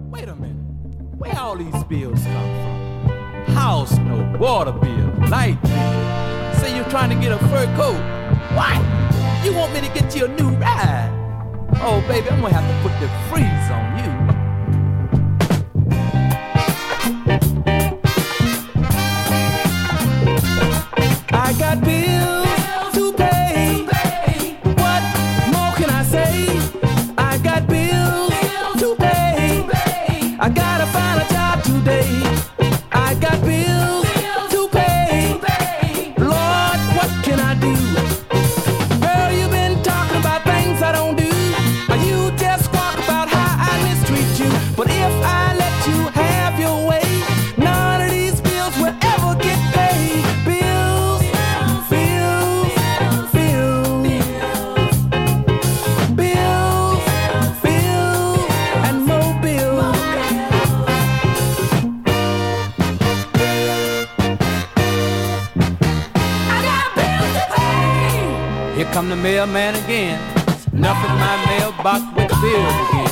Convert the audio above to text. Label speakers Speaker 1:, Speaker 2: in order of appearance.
Speaker 1: Wait a minute. Where all these bills come from? House note, water bill, light bill. Say you're trying to get a fur coat. What? You want me to get you a new ride? Oh, baby, I'm gonna have to put the freeze on you. I got bills to pay. What more can I say? I got bills to pay. I gotta find a job today. I got bills to pay. Lord, what can I do? Girl, you've been talking about things I don't do. You just squawk about how I mistreat you. But if I let you have your way, none of these bills will ever get paid. Bills, bills, bills, bills, bills, and more bills. I got bills to pay. Here come the mailman again. Snuffing my mailbox with bills again.